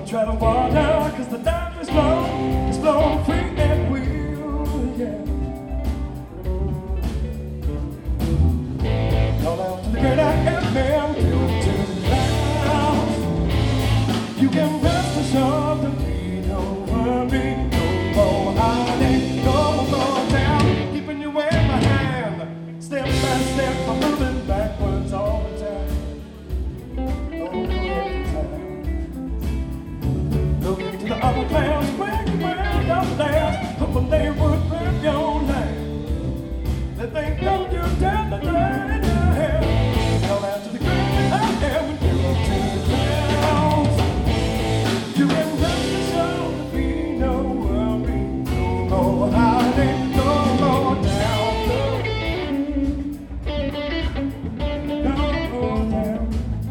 Try to walk out, cause the time is blown. It's blown free and will, yeah. Call out to the great I am man, built to the clouds. You can rest assured to be no worry, no more hiding, no more down. Keeping you in my hand, step by step, I'm moving backwards all the time. The upper clouds where you went down there, hoping they would rip your life. They think of you down the drain, yeah. Come out to the ground, I am with you to the clouds. You can rest assured to be no worry, no more hiding, no more down, no more down.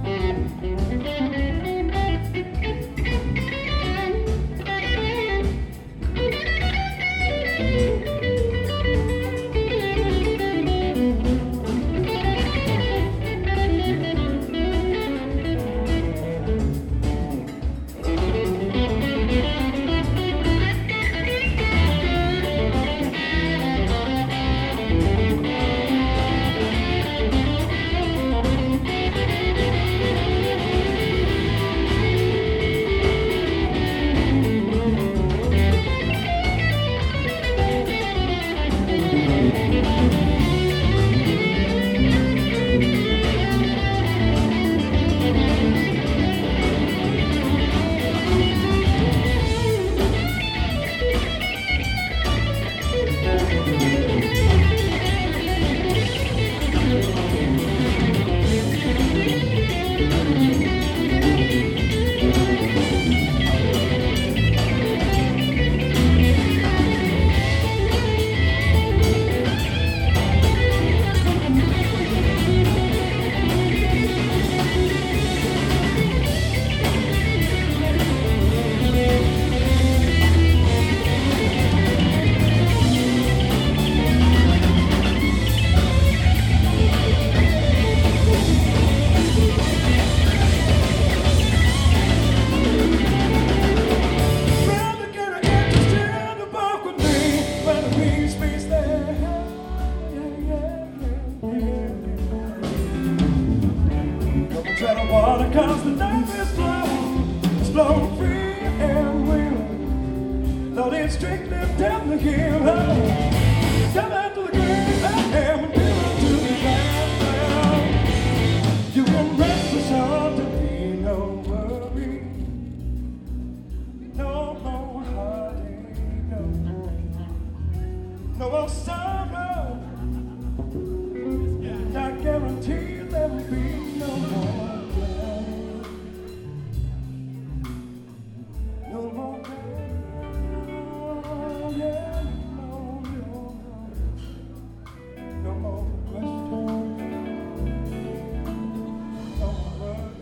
Try to water cause the night is blown. It's blown free and will. Though it's strictly down the hill. Come out to the grave, I am and built to the ground. You can rest assured to be no worry, no more heartache, no more sorrow. I guarantee there will be no more. No more down, yeah, no more questions, no more worry.